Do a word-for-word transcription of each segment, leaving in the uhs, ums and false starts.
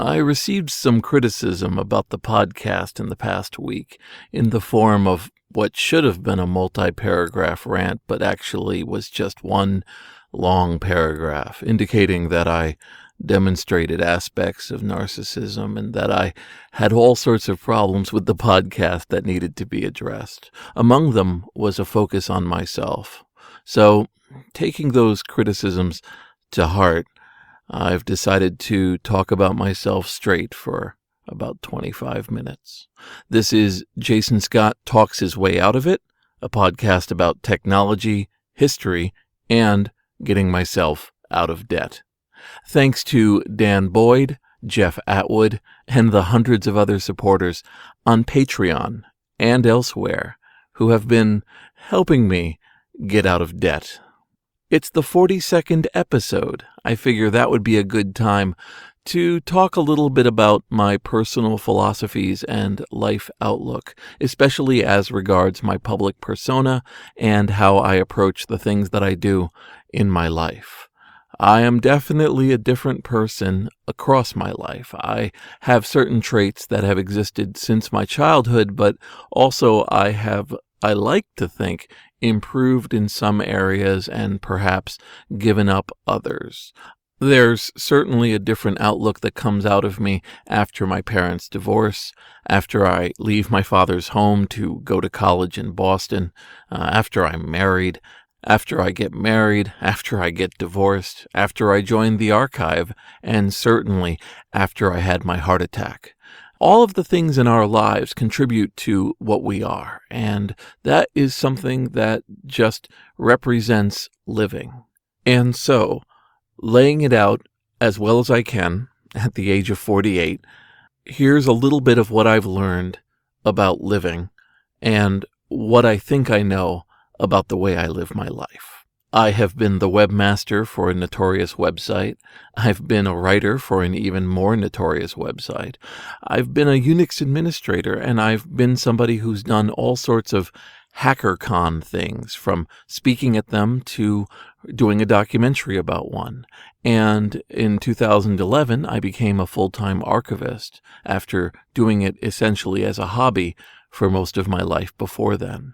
I received some criticism about the podcast in the past week in the form of what should have been a multi-paragraph rant, but actually was just one long paragraph, indicating that I demonstrated aspects of narcissism and that I had all sorts of problems with the podcast that needed to be addressed. Among them was a focus on myself. So, taking those criticisms to heart, I've decided to talk about myself straight for about twenty-five minutes. This is Jason Scott Talks His Way Out of It, a podcast about technology, history, and getting myself out of debt. Thanks to Dan Boyd, Jeff Atwood, and the hundreds of other supporters on Patreon and elsewhere who have been helping me get out of debt. It's the forty-second episode. I figure that would be a good time to talk a little bit about my personal philosophies and life outlook, especially as regards my public persona and how I approach the things that I do in my life. I am definitely a different person across my life. I have certain traits that have existed since my childhood, but also I have, I like to think, improved in some areas and perhaps given up others. There's certainly a different outlook that comes out of me after my parents' divorce, after I leave my father's home to go to college in Boston, uh, after I'm married, after I get married, after I get divorced, after I joined the archive, and certainly after I had my heart attack. All of the things in our lives contribute to what we are, and that is something that just represents living. And so, laying it out as well as I can at the age of forty-eight, here's a little bit of what I've learned about living and what I think I know about the way I live my life. I have been the webmaster for a notorious website. I've been a writer for an even more notorious website. I've been a Unix administrator, and I've been somebody who's done all sorts of HackerCon things, from speaking at them to doing a documentary about one. And in two thousand eleven, I became a full-time archivist after doing it essentially as a hobby for most of my life before then.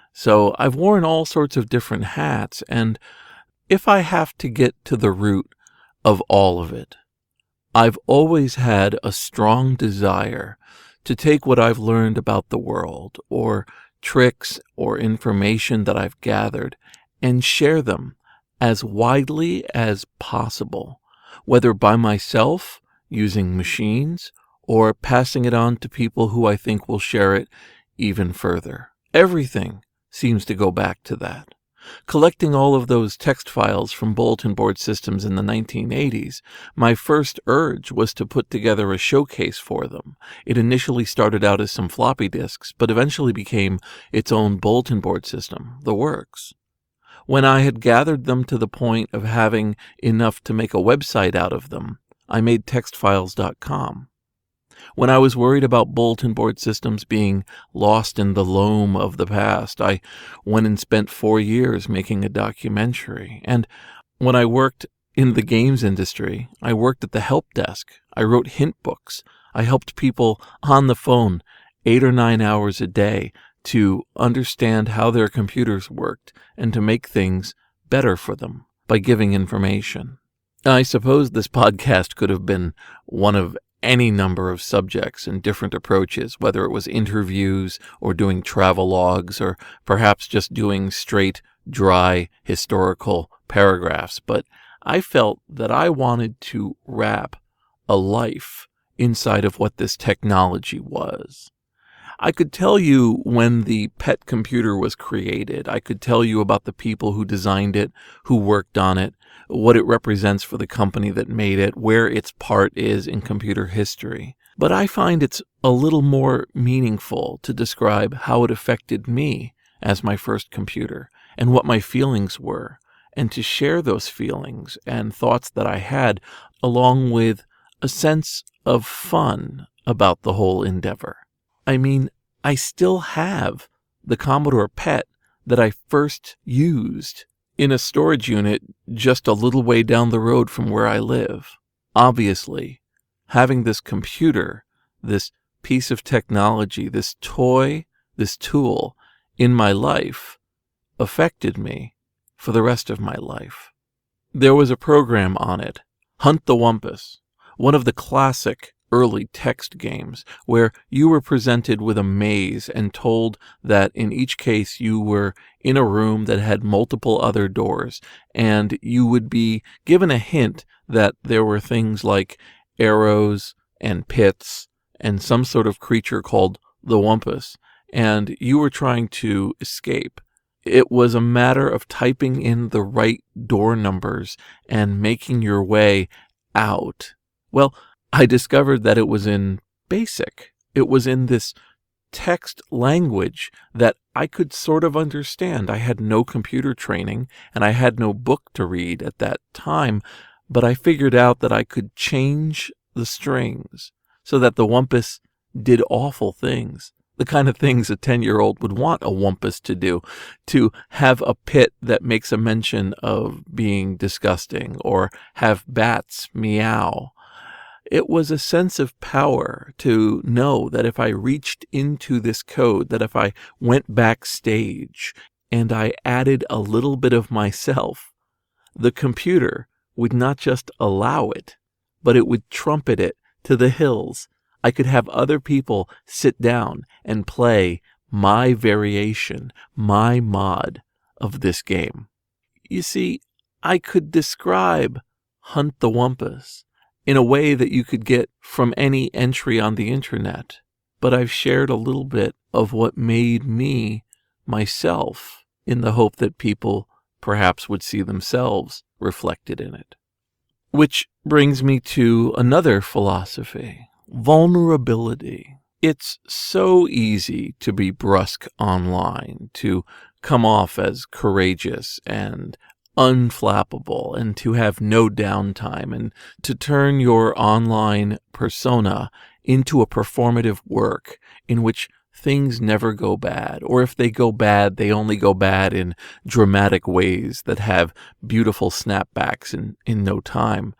So I've worn all sorts of different hats, and if I have to get to the root of all of it, I've always had a strong desire to take what I've learned about the world, or tricks or information that I've gathered, and share them as widely as possible, whether by myself, using machines, or passing it on to people who I think will share it even further. Everything seems to go back to that. Collecting all of those text files from bulletin board systems in the nineteen eighties, my first urge was to put together a showcase for them. It initially started out as some floppy disks, but eventually became its own bulletin board system, the works. When I had gathered them to the point of having enough to make a website out of them, I made text files dot com. When I was worried about bulletin board systems being lost in the loam of the past, I went and spent four years making a documentary. And when I worked in the games industry, I worked at the help desk. I wrote hint books. I helped people on the phone eight or nine hours a day to understand how their computers worked and to make things better for them by giving information. I suppose this podcast could have been one of any number of subjects and different approaches, whether it was interviews or doing travel logs or perhaps just doing straight, dry, historical paragraphs. But I felt that I wanted to wrap a life inside of what this technology was. I could tell you when the pet computer was created. I could tell you about the people who designed it, who worked on it, what it represents for the company that made it, where its part is in computer history. But I find it's a little more meaningful to describe how it affected me as my first computer and what my feelings were, and to share those feelings and thoughts that I had, along with a sense of fun about the whole endeavor. I mean, I still have the Commodore P E T that I first used in a storage unit just a little way down the road from where I live. Obviously, having this computer, this piece of technology, this toy, this tool in my life affected me for the rest of my life. There was a program on it, Hunt the Wumpus, one of the classic early text games, where you were presented with a maze and told that in each case you were in a room that had multiple other doors, and you would be given a hint that there were things like arrows and pits and some sort of creature called the Wumpus, and you were trying to escape. It was a matter of typing in the right door numbers and making your way out. Well, I discovered that it was in BASIC. It was in this text language that I could sort of understand. I had no computer training and I had no book to read at that time, but I figured out that I could change the strings so that the Wumpus did awful things. The kind of things a ten-year-old would want a Wumpus to do, to have a pit that makes a mention of being disgusting, or have bats meow. It was a sense of power to know that if I reached into this code, that if I went backstage and I added a little bit of myself, the computer would not just allow it, but it would trumpet it to the hills. I could have other people sit down and play my variation, my mod of this game. You see, I could describe Hunt the Wumpus in a way that you could get from any entry on the internet, but I've shared a little bit of what made me myself in the hope that people perhaps would see themselves reflected in it. Which brings me to another philosophy. Vulnerability. It's so easy to be brusque online, to come off as courageous and unflappable, and to have no downtime, and to turn your online persona into a performative work in which things never go bad, or if they go bad, they only go bad in dramatic ways that have beautiful snapbacks in, in no time.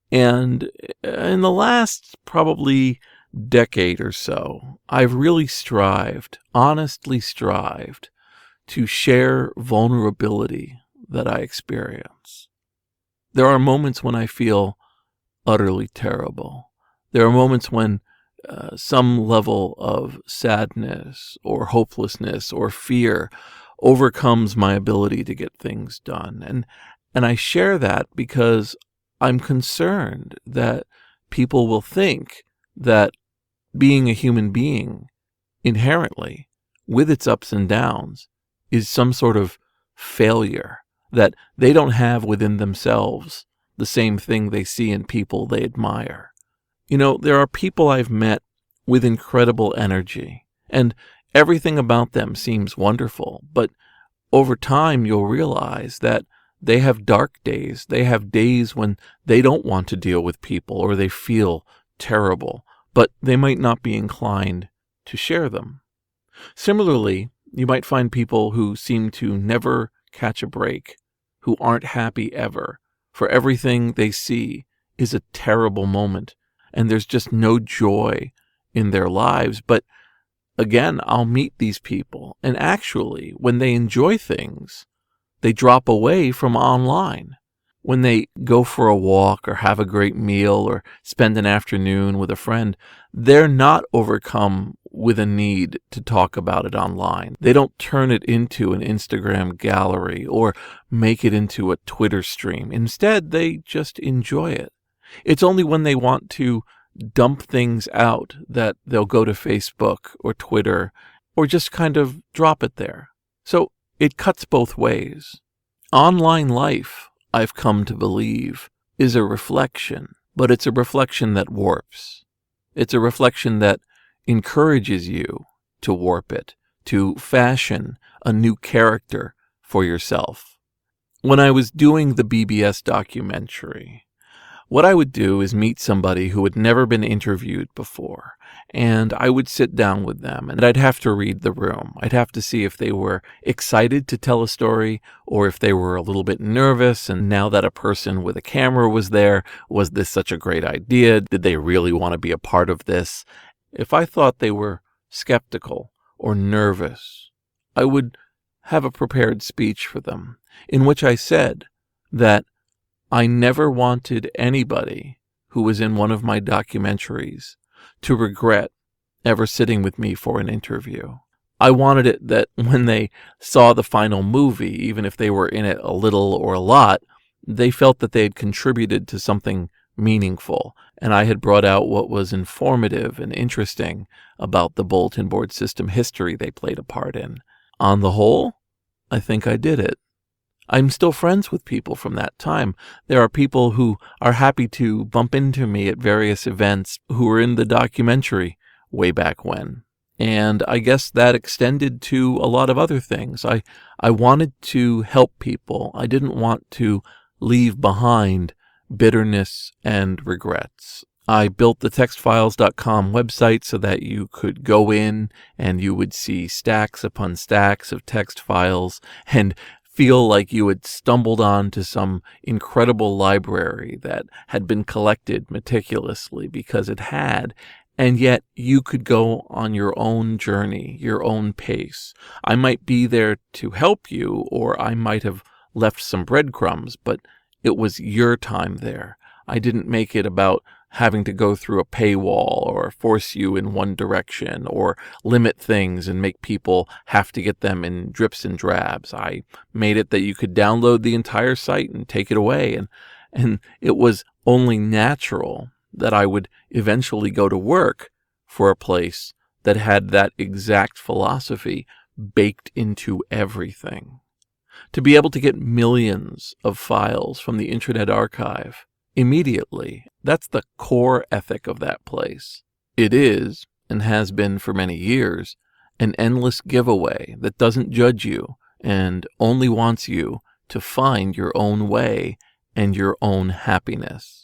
And in the last probably decade or so, I've really strived, honestly strived, to share vulnerability that I experience. There are moments when I feel utterly terrible. There are moments when uh, some level of sadness or hopelessness or fear overcomes my ability to get things done. And, and I share that because I'm concerned that people will think that being a human being inherently, with its ups and downs, is some sort of failure, that they don't have within themselves the same thing they see in people they admire. You know, there are people I've met with incredible energy, and everything about them seems wonderful, but over time you'll realize that they have dark days. They have days when they don't want to deal with people or they feel terrible, but they might not be inclined to share them. Similarly, you might find people who seem to never catch a break, who aren't happy ever, for everything they see is a terrible moment, and there's just no joy in their lives. But again, I'll meet these people, and actually, when they enjoy things, they drop away from online. When they go for a walk or have a great meal or spend an afternoon with a friend, they're not overcome with a need to talk about it online. They don't turn it into an Instagram gallery or make it into a Twitter stream. Instead, they just enjoy it. It's only when they want to dump things out that they'll go to Facebook or Twitter or just kind of drop it there. So it cuts both ways. Online life, I've come to believe, is a reflection, but it's a reflection that warps. It's a reflection that encourages you to warp it, to fashion a new character for yourself. When I was doing the B B S documentary, What I would do is meet somebody who had never been interviewed before, and I would sit down with them, and I'd have to read the room. I'd have to see if they were excited to tell a story or if they were a little bit nervous, and now that a person with a camera was there, was this such a great idea? Did they really want to be a part of this? If I thought they were skeptical or nervous, I would have a prepared speech for them in which I said that I never wanted anybody who was in one of my documentaries to regret ever sitting with me for an interview. I wanted it that when they saw the final movie, even if they were in it a little or a lot, they felt that they had contributed to something meaningful, and I had brought out what was informative and interesting about the bulletin board system history they played a part in. On the whole, I think I did it. I'm still friends with people from that time. There are people who are happy to bump into me at various events who were in the documentary way back when. And I guess that extended to a lot of other things. I, I wanted to help people. I didn't want to leave behind bitterness and regrets. I built the text files dot com website so that you could go in and you would see stacks upon stacks of text files and feel like you had stumbled onto some incredible library that had been collected meticulously, because it had, and yet you could go on your own journey, your own pace. I might be there to help you, or I might have left some breadcrumbs, but it was your time there. I didn't make it about having to go through a paywall or force you in one direction or limit things and make people have to get them in drips and drabs. I made it that you could download the entire site and take it away. And, and it was only natural that I would eventually go to work for a place that had that exact philosophy baked into everything. To be able to get millions of files from the Internet Archive immediately, that's the core ethic of that place. It is, and has been for many years, an endless giveaway that doesn't judge you and only wants you to find your own way and your own happiness.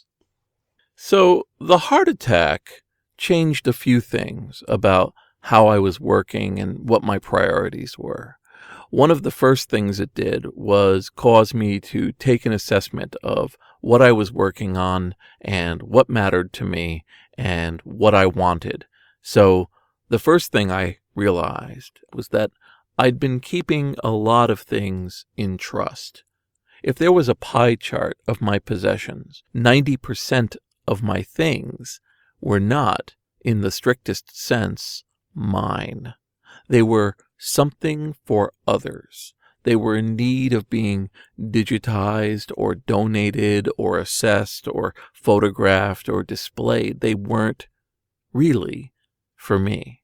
So the heart attack changed a few things about how I was working and what my priorities were. One of the first things it did was cause me to take an assessment of what I was working on and what mattered to me and what I wanted. So the first thing I realized was that I'd been keeping a lot of things in trust. If there was a pie chart of my possessions, ninety percent of my things were not, in the strictest sense, mine. They were something for others. They were in need of being digitized or donated or assessed or photographed or displayed. They weren't really for me.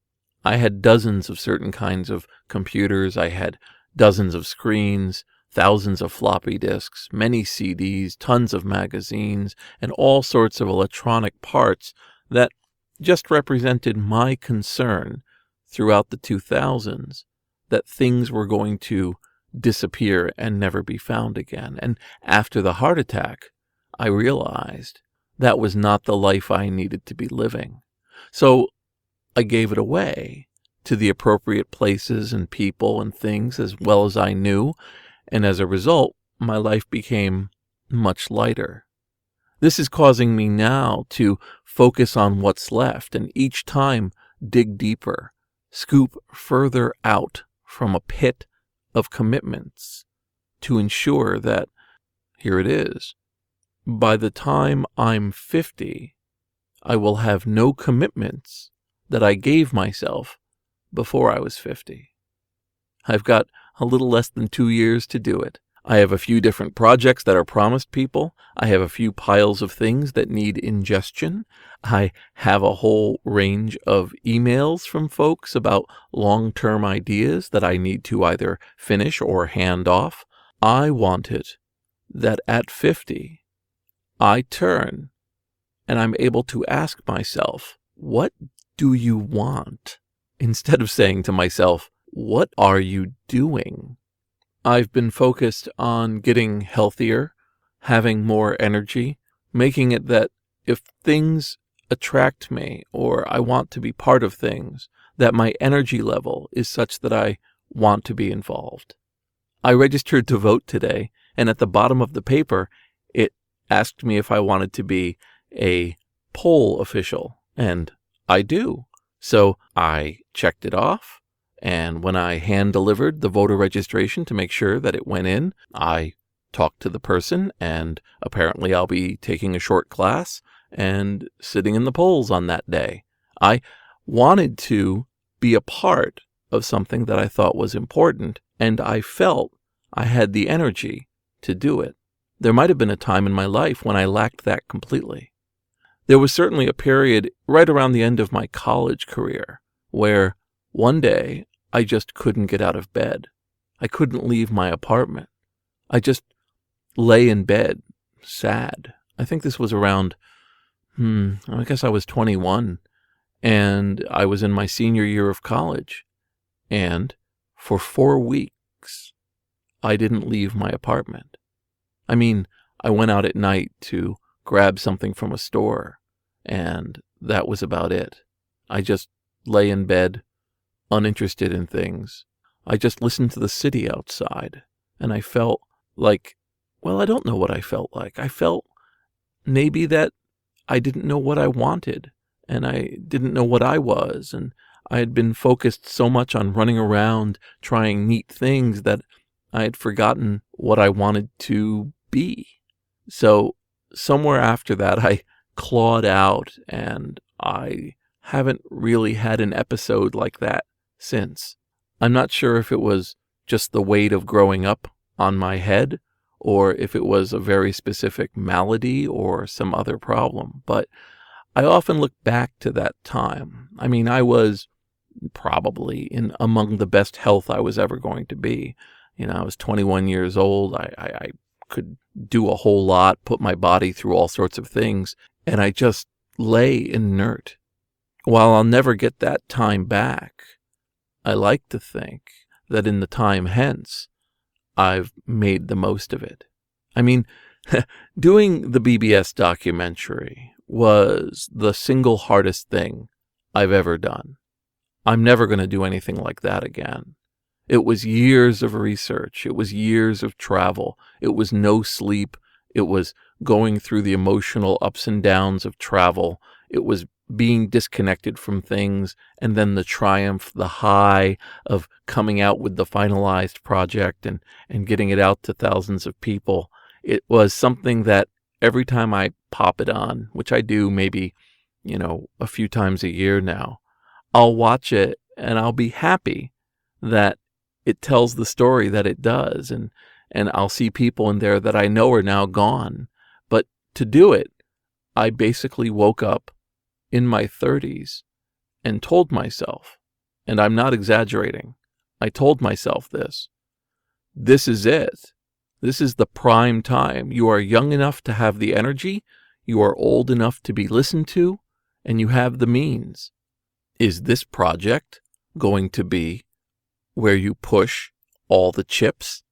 I had dozens of certain kinds of computers. I had dozens of screens, thousands of floppy disks, many C Ds, tons of magazines, and all sorts of electronic parts that just represented my concern throughout the two thousands that things were going to disappear and never be found again. And after the heart attack, I realized that was not the life I needed to be living. So I gave it away to the appropriate places and people and things as well as I knew, and as a result, my life became much lighter. This is causing me now to focus on what's left, and each time dig deeper, scoop further out from a pit of commitments to ensure that, here it is, by the time I'm fifty, I will have no commitments that I gave myself before I was fifty. I've got a little less than two years to do it. I have a few different projects that are promised people. I have a few piles of things that need ingestion. I have a whole range of emails from folks about long-term ideas that I need to either finish or hand off. I want it that at fifty, I turn and I'm able to ask myself, what do you want? Instead of saying to myself, what are you doing? I've been focused on getting healthier, having more energy, making it that if things attract me or I want to be part of things, that my energy level is such that I want to be involved. I registered to vote today, and at the bottom of the paper, it asked me if I wanted to be a poll official, and I do. So I checked it off, and when I hand-delivered the voter registration to make sure that it went in, I talked to the person, and apparently I'll be taking a short class and sitting in the polls on that day. I wanted to be a part of something that I thought was important, and I felt I had the energy to do it. There might have been a time in my life when I lacked that completely. There was certainly a period right around the end of my college career where one day I just couldn't get out of bed. I couldn't leave my apartment. I just lay in bed, sad. I think this was around, hmm, I guess I was twenty-one, and I was in my senior year of college. And for four weeks, I didn't leave my apartment. I mean, I went out at night to grab something from a store, and that was about it. I just lay in bed, uninterested in things. I just listened to the city outside, and I felt like, well, I don't know what I felt like. I felt maybe that I didn't know what I wanted, and I didn't know what I was, and I had been focused so much on running around trying neat things that I had forgotten what I wanted to be. So somewhere after that, I clawed out, and I haven't really had an episode like that since. I'm not sure if it was just the weight of growing up on my head, or if it was a very specific malady or some other problem, but I often look back to that time. I mean, I was probably in among the best health I was ever going to be. You know, I was twenty-one years old. I, I, I could do a whole lot, put my body through all sorts of things, and I just lay inert. While I'll never get that time back, I like to think that in the time hence, I've made the most of it. I mean, doing the B B S documentary was the single hardest thing I've ever done. I'm never going to do anything like that again. It was years of research. It was years of travel. It was no sleep. It was going through the emotional ups and downs of travel. It was being disconnected from things, and then the triumph, the high of coming out with the finalized project and, and getting it out to thousands of people. It was something that every time I pop it on, which I do maybe, you know, a few times a year now, I'll watch it and I'll be happy that it tells the story that it does. And, and I'll see people in there that I know are now gone. But to do it, I basically woke up in my thirties and told myself, and I'm not exaggerating, I told myself this, this is it. This is the prime time. You are young enough to have the energy, you are old enough to be listened to, and you have the means. Is this project going to be where you push all the chips?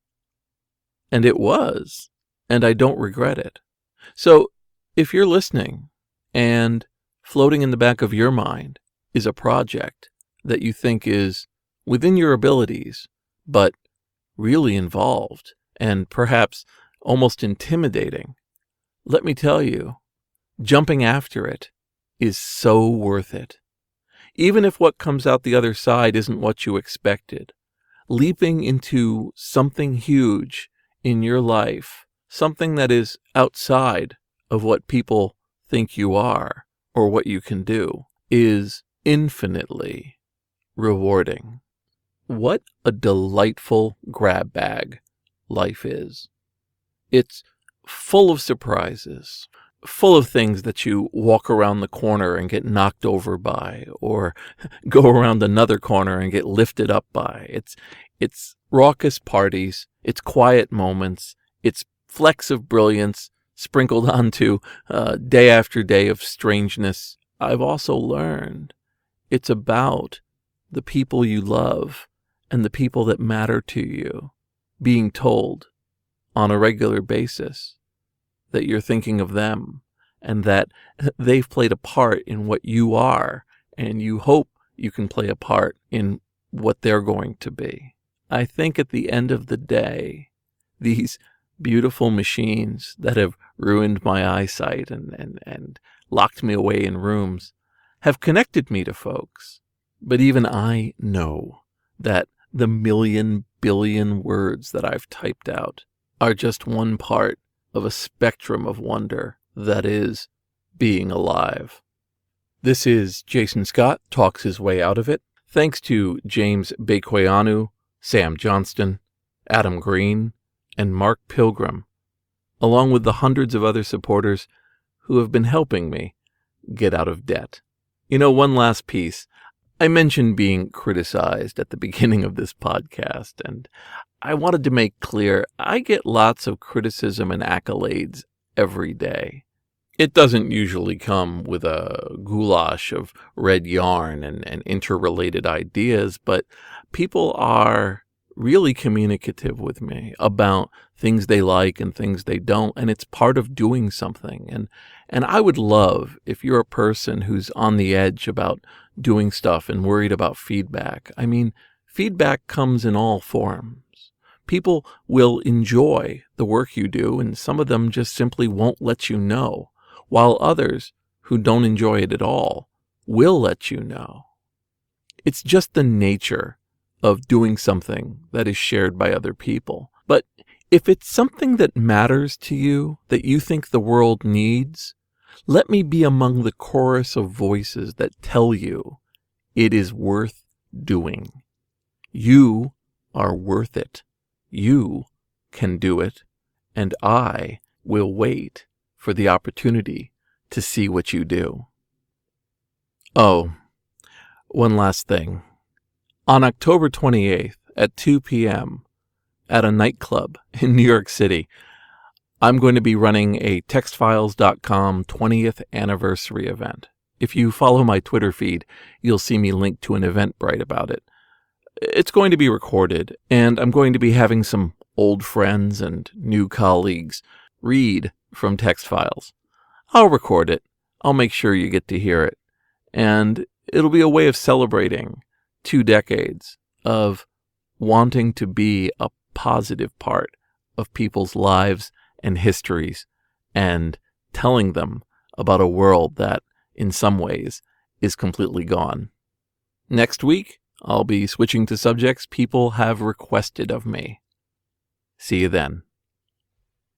And it was, and I don't regret it. So if you're listening and floating in the back of your mind is a project that you think is within your abilities, but really involved and perhaps almost intimidating, let me tell you, jumping after it is so worth it. Even if what comes out the other side isn't what you expected, leaping into something huge in your life, something that is outside of what people think you are or what you can do, is infinitely rewarding. What a delightful grab bag life is. It's full of surprises, full of things that you walk around the corner and get knocked over by, or go around another corner and get lifted up by. It's it's raucous parties, it's quiet moments, it's flecks of brilliance sprinkled onto uh, day after day of strangeness. I've also learned it's about the people you love and the people that matter to you being told on a regular basis that you're thinking of them and that they've played a part in what you are, and you hope you can play a part in what they're going to be. I think at the end of the day, these beautiful machines that have ruined my eyesight and, and, and locked me away in rooms have connected me to folks. But even I know that the million billion words that I've typed out are just one part of a spectrum of wonder that is being alive. This is Jason Scott Talks His Way Out of It. Thanks to James Bequeanu, Sam Johnston, Adam Green, and Mark Pilgrim, along with the hundreds of other supporters who have been helping me get out of debt. You know, one last piece. I mentioned being criticized at the beginning of this podcast, and I wanted to make clear I get lots of criticism and accolades every day. It doesn't usually come with a goulash of red yarn and, and interrelated ideas, but people are really communicative with me about things they like and things they don't, and it's part of doing something. And and I would love if you're a person who's on the edge about doing stuff and worried about feedback. I mean, feedback comes in all forms. People will enjoy the work you do, and some of them just simply won't let you know, while others who don't enjoy it at all will let you know. It's just the nature of doing something that is shared by other people. But if it's something that matters to you, that you think the world needs, let me be among the chorus of voices that tell you it is worth doing. You are worth it. You can do it, and I will wait for the opportunity to see what you do. Oh, one last thing. On October twenty-eighth at two p.m. at a nightclub in New York City, I'm going to be running a text files dot com twentieth anniversary event. If you follow my Twitter feed, you'll see me link to an Eventbrite about it. It's going to be recorded, and I'm going to be having some old friends and new colleagues read from text files. I'll record it. I'll make sure you get to hear it. And it'll be a way of celebrating two decades of wanting to be a positive part of people's lives and histories and telling them about a world that, in some ways, is completely gone. Next week, I'll be switching to subjects people have requested of me. See you then.